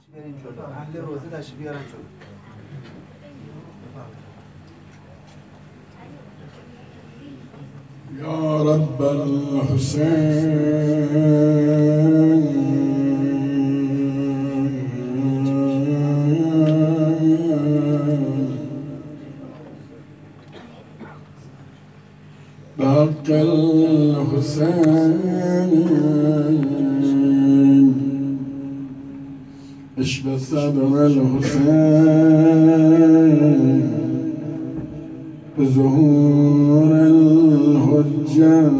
بیارین جلو. اهل روزه تشریف بیارن جلو. یا رب الحسین بحق الحسين اشبه صدر الحسين بظهور الحجة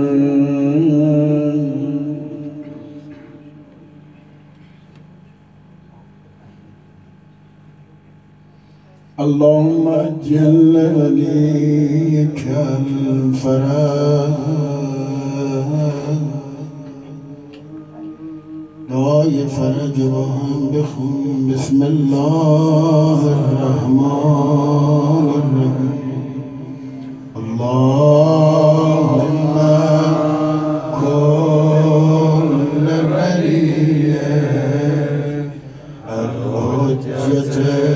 اللهم اجل وليك الفرج دعای فرج با هم بخون. بسم الله الرحمن الرحیم. اللهم كل ولي الحجة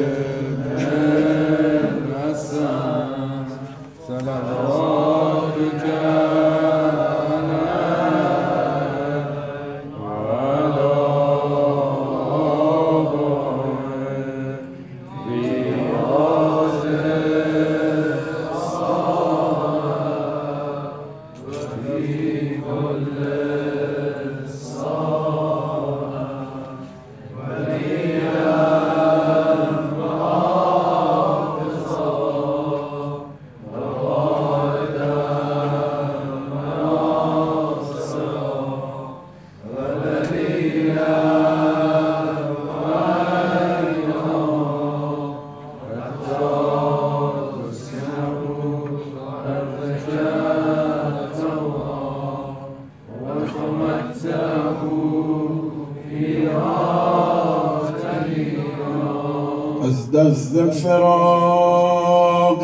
از دست فراق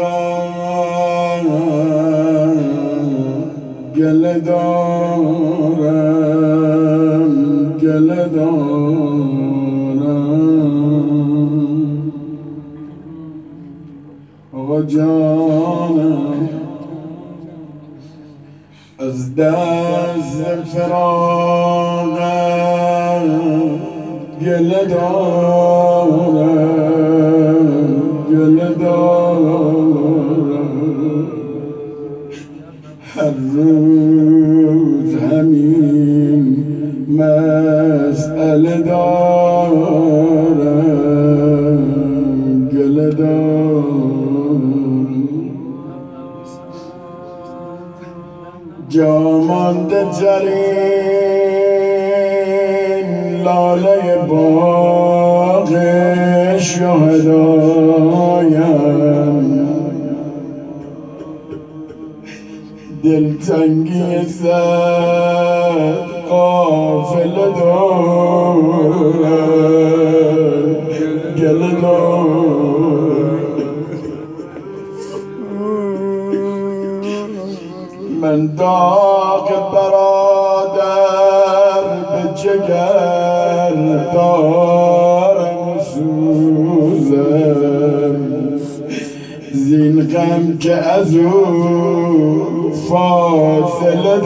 گله دارم گله دارم آقا جانم از دست فراق گله دارم گله دارم هر روز همین مسئله دارم گله دارم جا مانده ترین لاله باغ شهدایم دلتنگی صد قافله دارم گله دارم من داغ برادر به جگر دارم و سوزم زین غم که از او فاصله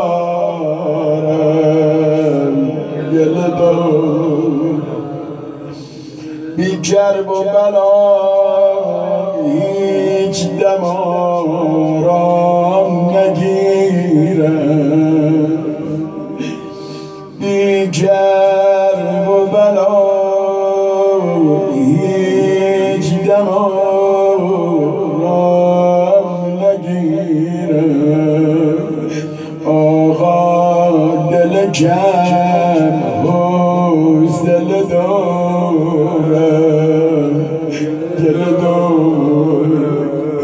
دارم گله دارم بی کرب و بلا هیچ دم آرام نگیرم بی کرب و بلا هیچ دم آرام نگیرم آقا دل کم حوصله دارم گله دارم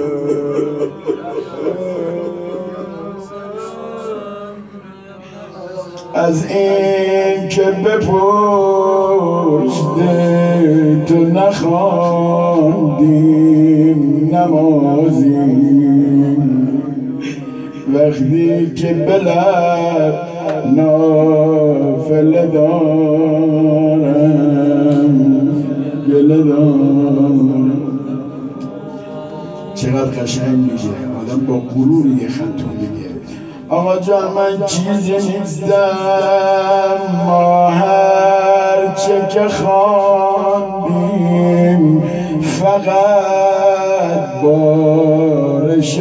از این که به پشت تو نخواندیم نمازیم وقتی که به لب نافله دارم قشنگ میگه، آدم با غرور یه خطو میگه آقا جان من چیزی نیستم، ما هرچه که خواندیم فقط بارش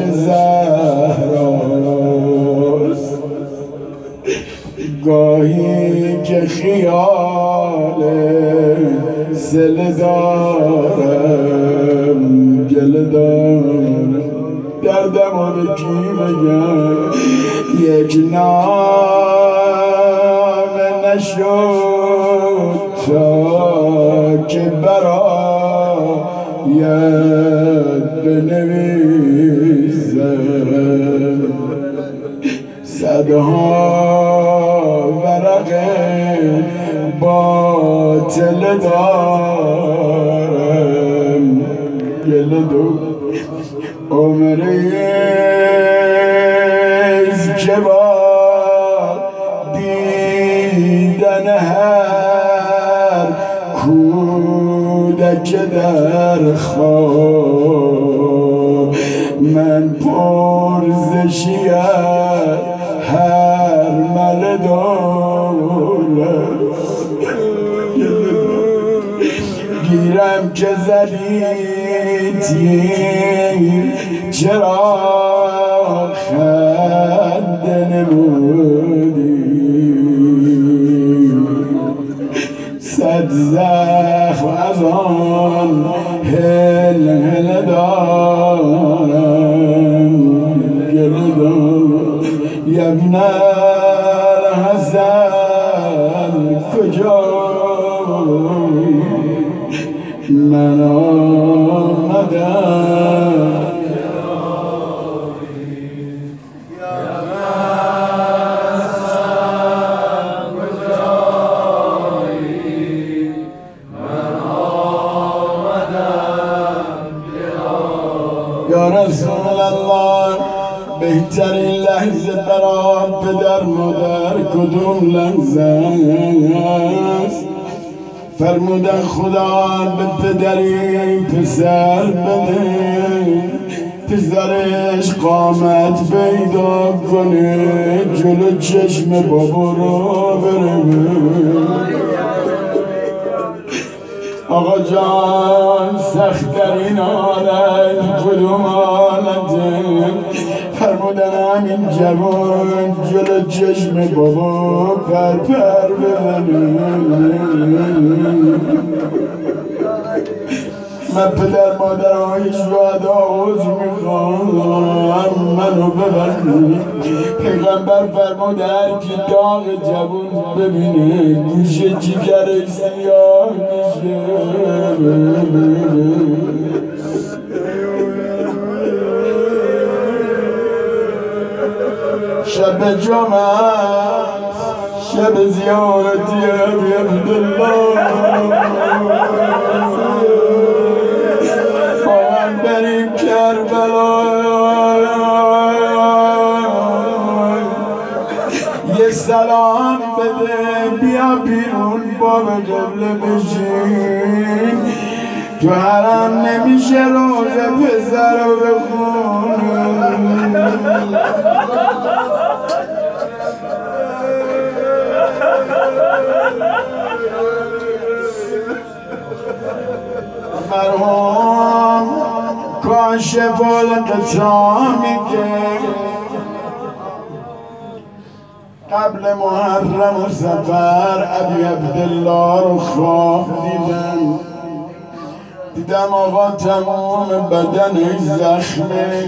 زهراست. گاهی که خیال سل دارم گل دارم، دردم و به کی بگم، یک نامه نشد تا که برایت بنویسم. صدها ورق باطل دارم گل دو عمریست که با دیدن هر کودک در خواب من پرزشی از هر مل دارم. گیرم که زدی تیر چرا خنده نمودی، صد زخم از آن هل هل دارم گل دارم. ابن الحسن کجایی من آمدم، یا رسول الله بهترین لحظه برای پدر مادر کدوم لحظه است؟ فرمودن خدا به پدری پسر بده، پسرش قامت پیدا کنه جلو چشم بابا رو بره. آقا جان سخت‌ترین حالت کدوم حالته؟ فرمودن همین جوان جلو چشم بابا پر بزنه. من پدر مادرهای شهدا عذر میخوام منو ببخشید. پیغمبر فرمود هر کی داغ جوون ببینه گوشه جیگرش سیاه میشه. شب جمعه شب زیارتی ابی عبدالله با هم بریم کربلا، یه سلام بده بیا بیرون باب قبله بشین. تو حرم نمیشه روزه پسر رو بخونی. مرحوم کاشف القطا میگه قبل محرم و سفر ابی عبدالله رو خواب دیدم آقا تمام بدنش زخمه.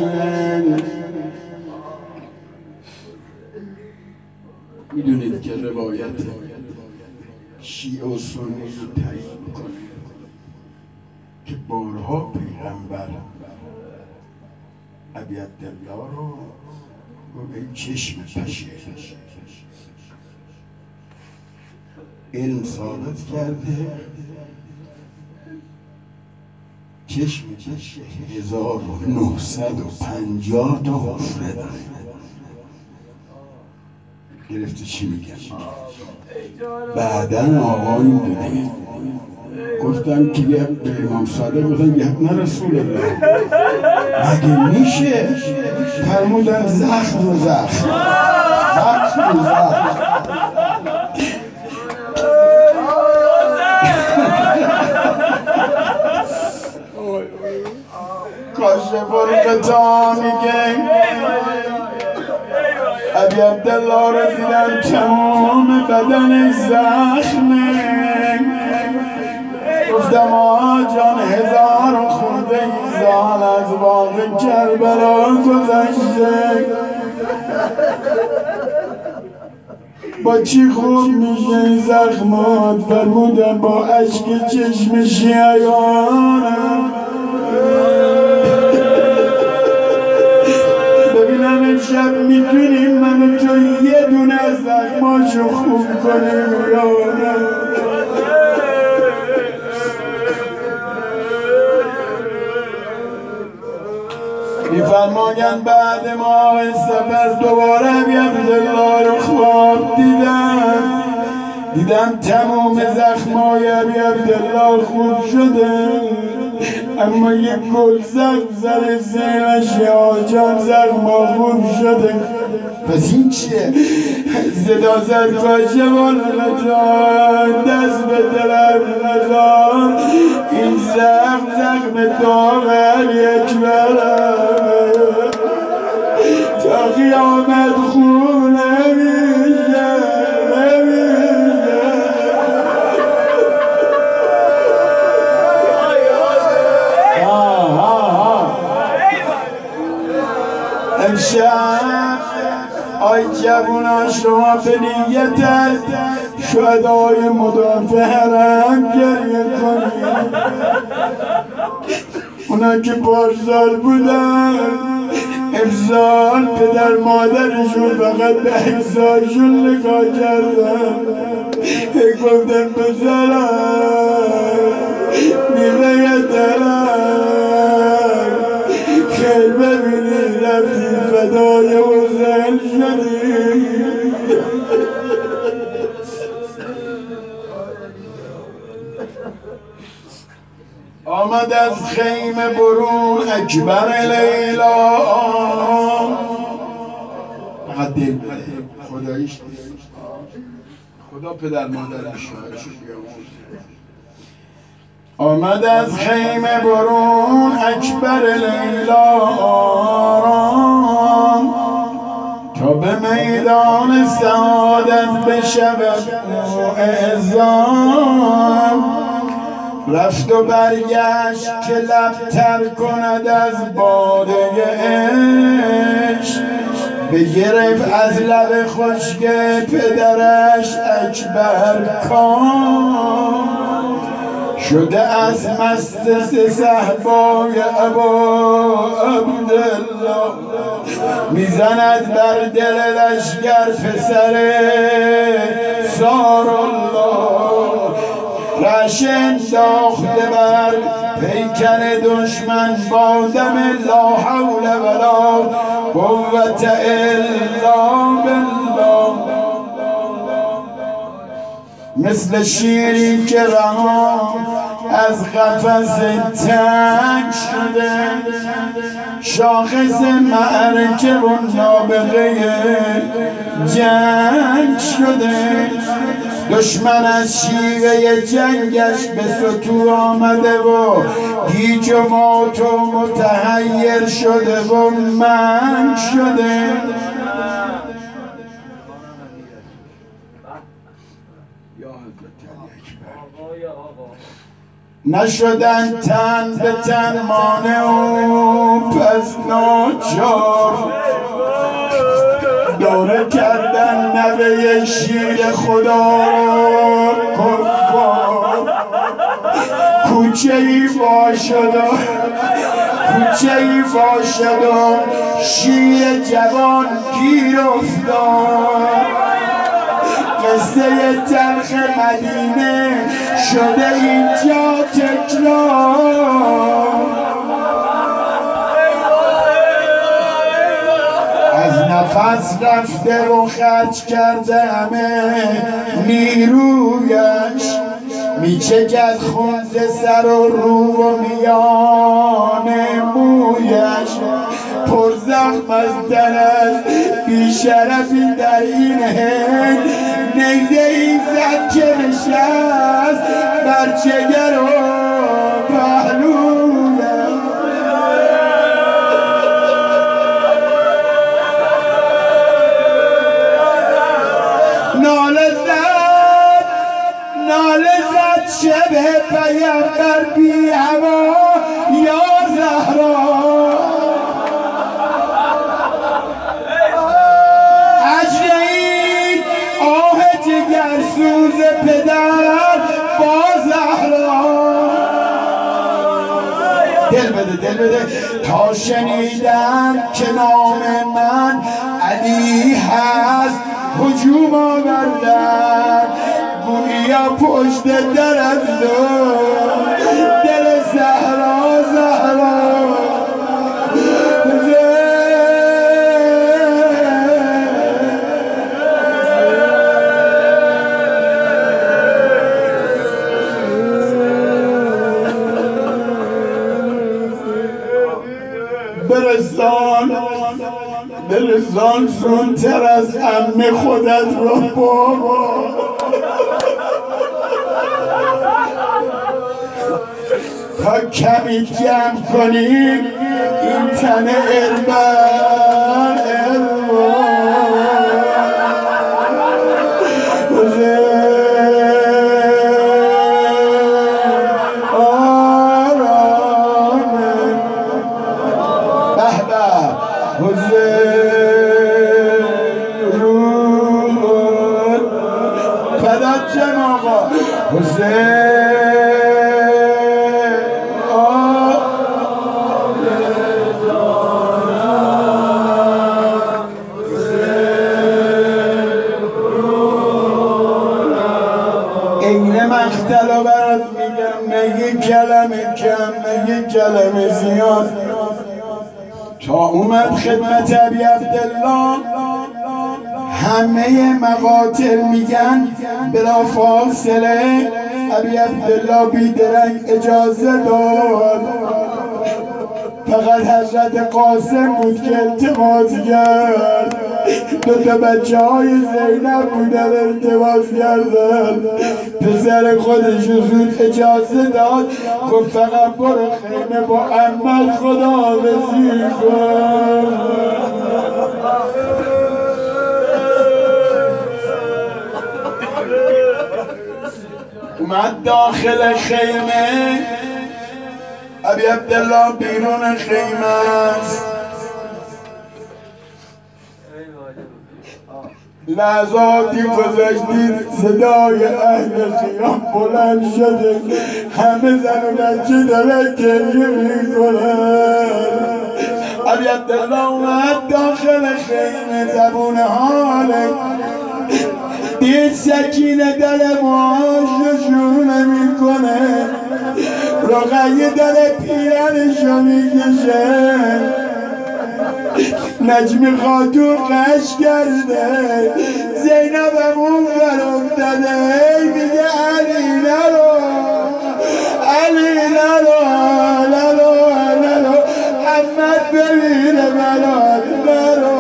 میدونید که روایت شیعه و سنی رو تایید میکنه که بارها پیغمبر ابی عبدالله رو به چشم پشه علم ثابت کرده. چشم 1950 تا حفره داره. گرفته چی میگم؟ بعدن آقایی بوده گفتن که به امام صادق گفتن نه رسول الله مگه میشه؟ فرمودن زخم رو زخم زخم رو زخم. کاشف الغطا میگه ابی عبدالله رو دیدم تمام بدن زخمه. گفتم آقا جان 1000 خورده سال از باغ کربلا گذشته، با چی خوب میشه این زخمات؟ فرمودن با اشک چشم شیعیانم. ببینم امشب میتونیم من و تو یه دونه از زخماشو خوب کنیم یا نه؟ میفرمایند بعد ماه سفر دوباره ابی عبدالله رو خواب دیدم تمام زخمای ابی عبدالله خوب شده، اما یک گل زخم زر سینش آجان زخما خوب شده. پس این چیه؟ زدا زد کاشه بالا جان دست به دلم نزار، این زخم داغ علی اکبرم تا قیامت خوب نمیشه. امشب آی جوونا شما به نیت شهدای مدافع حرم گریه کنید. اونا که پارسال بودن امسال پدر مادرشون فقط به اجزاشون نگاه کردن، گفتن بزرم نیمه دلم خیل ببینی رفتی فدای حسین شدی. آمد از خیمه برون اکبر لیلا، فقط دل خداییش خدا پدر مادرش شوهرش بیامرد. آمد از خیمه برون اکبر لیلا آرام، تا به میدان سعادت بشود او اعزام. رفت و برگشت که لب تر کند از باده عشق، بگرفت از لب خشک پدرش اکبر کام. شده از مست صحبای ابا عبدالله، میزند بر دل لشگر پسر سارالله. رش انداخته بر پیکر دشمن با دم لا حول ولا قوة الا بالله. مثل شیری که رها از قفس تنگ شده، شاخص معرکه و نابغه جنگ شده. دشمن از شیوه جنگش به سطور آمده و گیج و مات و متحیر شده و منگ شده. نشدن تن به تن مانع و پس ناچار، دوره کردن نوه شیر خدا را کفار. کوچه ای باشد و شیر جوان گیر افتاد. قصه تلخ مدینه شده اینجا تکرار. از نفس رفته و خرج کرده همه نیرویش، میچکد خون ز سر و رو و میان مویش پر زخم از تنش بیشرفی در این هنگ نیزه ای زد که نشست بر جگر و پهلویش ناله زد شبه پیمبر بی هوا یا زهرا اجرید آه جگرسوز پدر با زهرا دل بده تا شنیدم که نام من علی هست هجوم آوردن گویا پشت در از دل زهرا برسان زودتر از عمه خودت رو بابا تا کمی جمع کنیم این تن اربن مختلو برات میگم نگی کلمه کم نگی کلمه زیاد تا اومد خدمت ابی عبدالله همه مقاتل میگن بلا فاصله ابی عبدالله بیدرنگ اجازه داد فقط حضرت قاسم بود که التماس کرد دوتا بچه های زینب بودن التماس کردن پسر خودش زود اجازه داد گفت فقط برو خیمه با عمت خداحافظی کن اومد داخل خیمه ابی عبدالله بیرون خیمه است لحظاتی گذشتید صدای اهل خیام بلند شده همه زن و بچه داره گریه میکنن ابی عبدالله اومد داخل خیمه زبون حاله دید سکینه داره معاششو نمیکنه رقیه داره پیرنشو میکشه نجمی خاتون قش کرده زینب هم اون ور افتاده میگه علی نرو عمت ببینه برات نرو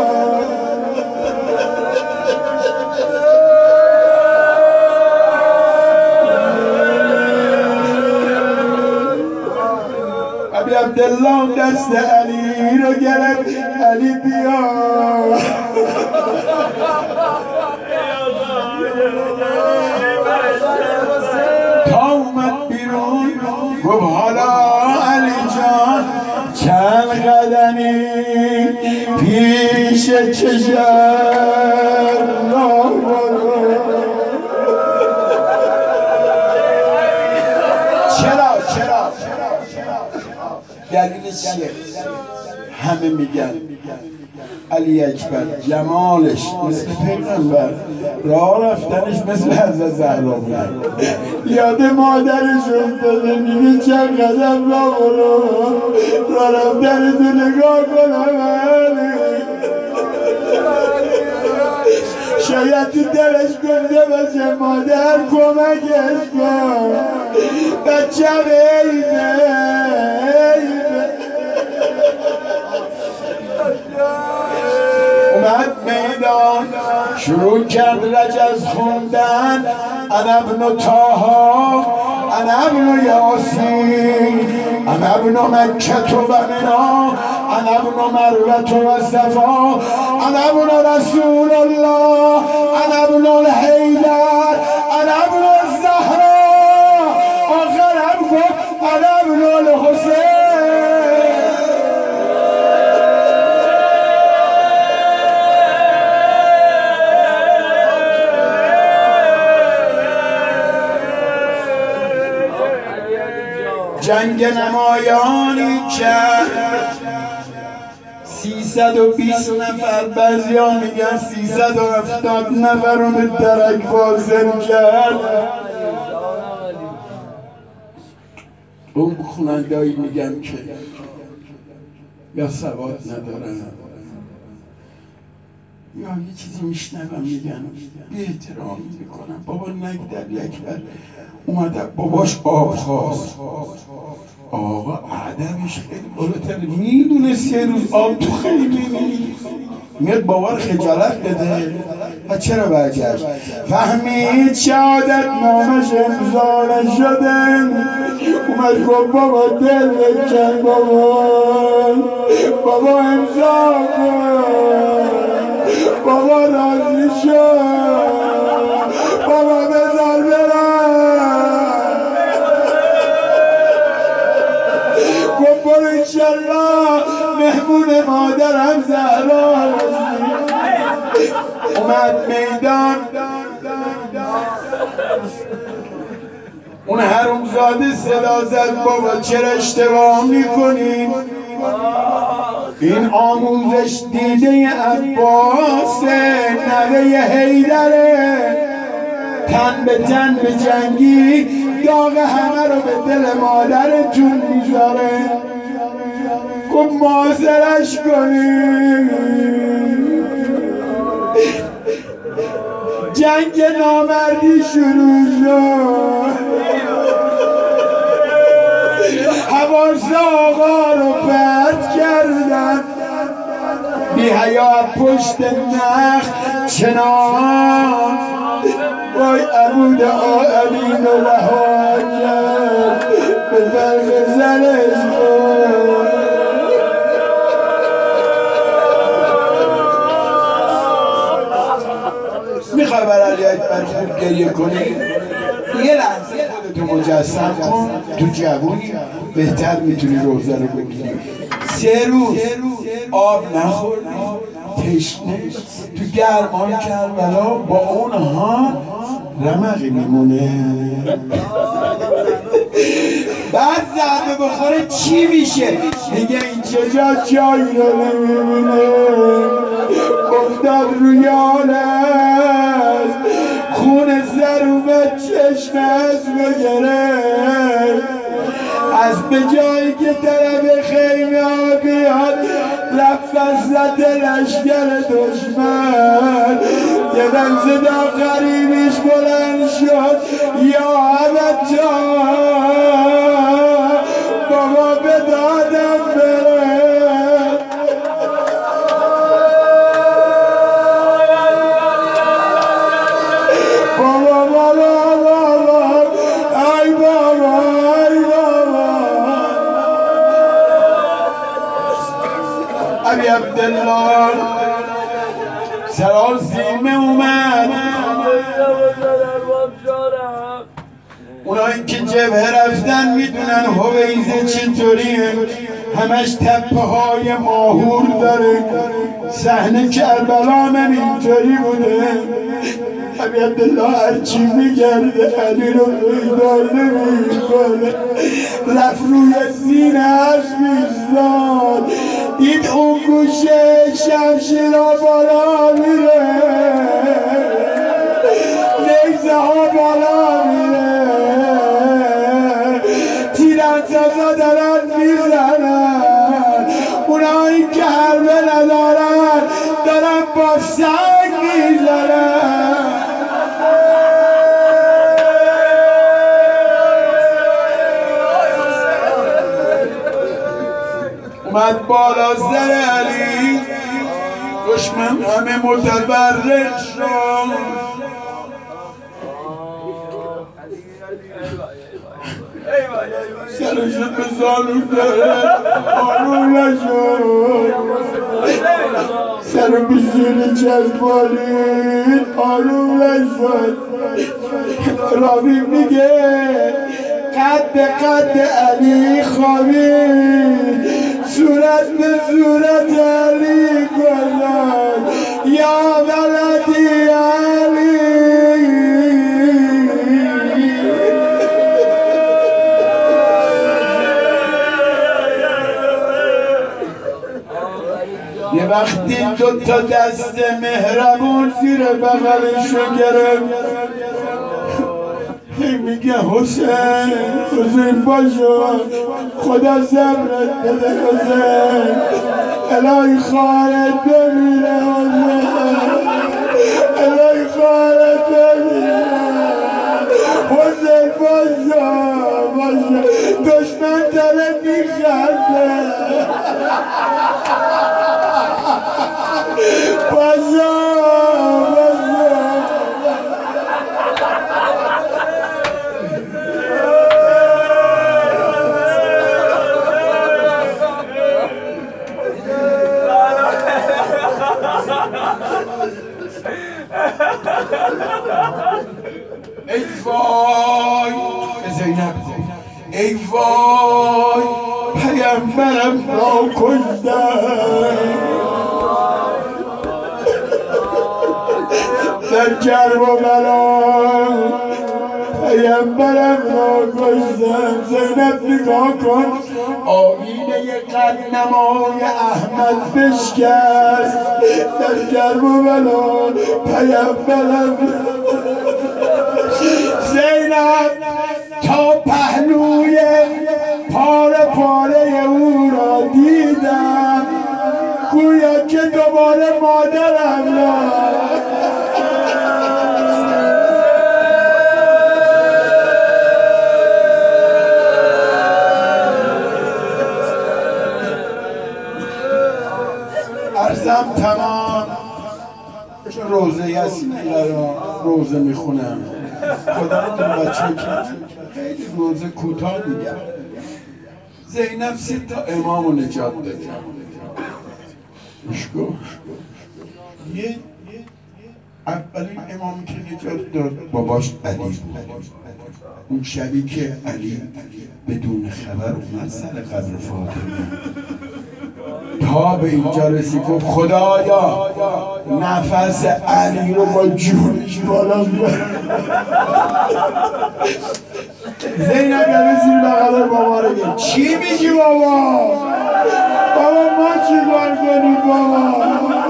ابی عبدالله دست علی رو گرفت علی بیا تا اومد بیرون گفت حالا علی جان چند قدمی پیش چشم راه برو چرا دلیلش چیه؟ همه میگن علی اکبر جمالش مثل پیغمبر راه رفتنش مثل حضرت زهرا بوده یاد مادرش افتاده میگه چند قدم راه برو راه رفتن تو نگاه کنم شاید تو دلش گفته باشه مادر کمکش کن بچه بیبه اومد میدان شروع کرد رجز خوندن انا ابن طه انا ابن یاسین انا ابن مکة و منا انا ابن مروة و صفا انا ابن رسول الله انا ابن الحیدر انا ابن الزهرا آخرم گفت انا ابن الحسین جنگ نمایانی کرد 320 نفر بعضی ها میگن 370 نفر رو به درک واصل کرد اون خونندهایی میگن که یا سواد ندارن یا یه چیزی میشنوم میگن بی احترامی میکنم بابا نگدر یکبر اومده باباش آب خواست آقا ادبش خیلی بالاتره میدونه 3 روز آب تو خیلی میاد باور خجالت بده و چرا برگشت فهمید شهادت نامش امضا نشده اومد گفت بابا دل بکن بابا امضا کن بابا راضی شد بابا بذار برم گفت برو انشالله مهمون مادرم زهرا اومد میدان اون حرومزاده صدا زد بابا چرا اشتباه میکنین این آموزش دیده عباس نوه حیدره تن به تن به جنگی داغ همه رو به دل مادرتون میذاره گفت معاصرش کنیم جنگ نامردی شروع شد حواس آقا رو پرت کردن بی حیا پشت نخ چنان وای عبود آلین و رها کرد به فرق زنش میخوای برای علی اکبر خوب گریه کنی یه لحظه خودتو مجسم کن تو جوونی بهتر میتونی روزه رو بگیری 3 روز آب نخوردی تشنه تو گرمان کربلا با اونها رمقی میمونه بعد ضربه بخوره چی میشه میگه این چجا جایی رو نمیبینه افتاد روی آلست خون سر اومد چشم از بگره از به جایی که طرف خیمه ها بیاد رفت وسط لشگر دشمن یه دم صدا قریبش بلند شد یا عبتا بابا به دادم بره بابا بابا بابا ای بابا ای بابا ابی عبدالله سرال سیمه اومد اونایی که جبهه رفتن میدونن هویزه چطوریه همش تپه های ماهور داره صحنه کربلا هم اینطوری بوده ابی عبدالله هرچی میگرده علی رو پیدا نمیکنه رفت روی سینه‌اش میزداد دید اون گوشه شمشیرها بالا میره نیزه ها بالا میره تیراندازا دارن میزنن اونایی که حربه ندارن دارن با سنگ میزنن اومد بالا سر علی، دشمن همه متبرک شد. سرش به زانو داره آروم نشد، سر به زیر چشمالید آروم نشد. راوی میگه قد علی خوابید، صورت به صورت علی گذاشت. یا ولدی علی، یه وقتی دوتا دست مهربون زیر بغلشو گرفت، میگه حسین باشو، خدا صبرت بده حسین، الهی خواهرت بمیره حسین، الهی خواهرت بمیره حسین باشو، دشمن داره میخنده باشو. ای وای زینب، ای وای پیامبرم را کشتن در جرب و بلا، پیامبرم را کشتن. زینب نگاه کن، آینه قدنمای احمد بشکست در جرب و بلا، پیامبرم. زینب تا پهلوی پاره او را دیدم، گویا که دوباره مادرم را. عرضم تمام، چون روزه یاسین روزه میخونم، خدا اون بچه که خیلی روزه کوتاه میگم. زینب 3 تا امامو نجات داده. مشکو یه اولین امامی که نجات داد باباش علی بود. اون شبی که علی بدون خبر اومد سر قبر فاطمه، تا به اینجا رسید گفت خدایا نفس علی رو با جونش بالا بیار. زینب یعنی زیر بغل بابا رو گفت چی میگی بابا؟ بابا ما چی کار کنیم بابا؟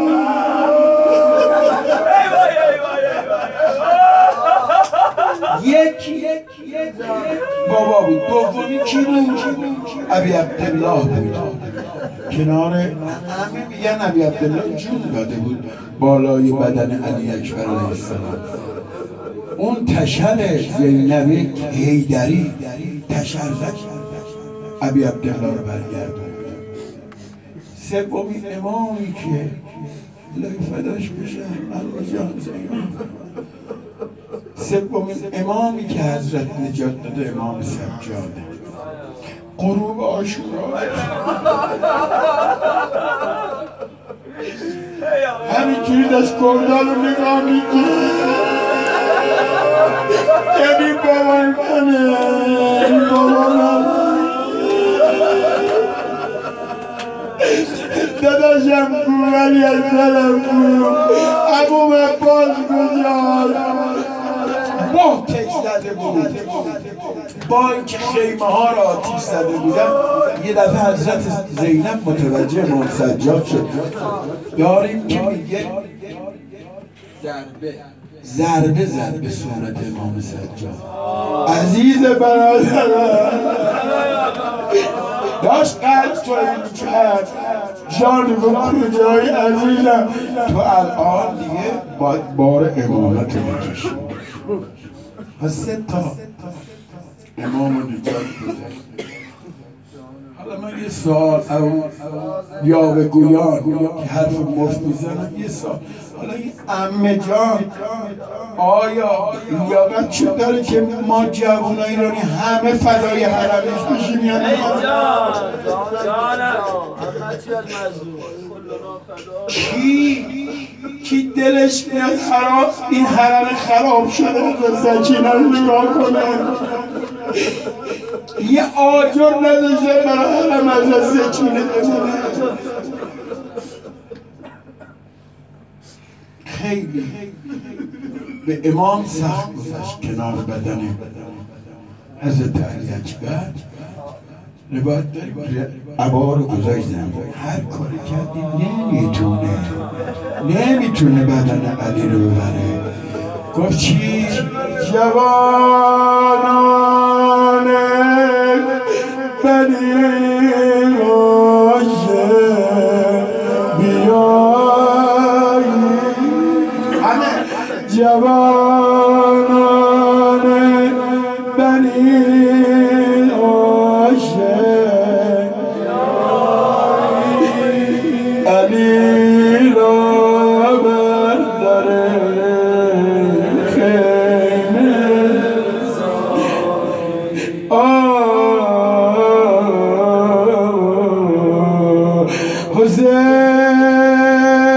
یک بابا بود. دومی کی بود؟ ابی عبدالله بود. کنار همه میگن ابی عبدالله جون داده بود بالای بدن علی اکبر علیه السلام. اون تشر زینب حیدری تشر زد ابی عبدالله رو برگردون. سومین امامی که الهی فداش بشه علی جان زینب، سومین امامی که حضرت نجات داده امام سجاده. غروب عاشورا همینجوری داشت گردان رو نگاه میکنه، یعنی بابا منه، بابا من داداشم کو ولی از دلم کو عموم باز گذار با تک زده بود. با اینکه خیمه ها را آتیش زده بودن، یه دفعه حضرت زینب متوجه امام سجاد شد. داریم که میگه ضربه زد به صورت امام سجاد. عزیز برادرم داشت قلب توهین کرد، جان گفت کجای عزیزم، تو الان دیگه باید بار امامت رو بکشی. پس 3 تا امام رو نجات بده. حالا من یه سوال یاوه گویان که حرف مفت میزنم، یه سوال، حالا این عمه جان آیا لیاقت چه داره که ما جوان ایرانی همه فدای حرمش بشیم یا نه؟ ای جان کی دلش میاد خراب این حرم خراب شده از سکینه رو نگاه کنه، یه آجر نداشته برای حرم از سکینه بزنه. خیلی به امام سخت گذشت کنار بدن حضرت علی اکبر. روایت داریم عبا رو گذاشت زمین، هر کاری کردی نمیتونه بدن علی رو ببره. گفت چی؟ جوانان بنی هاشم بیایی، جوانان بنی هاشم علی را بر در خیمه حسین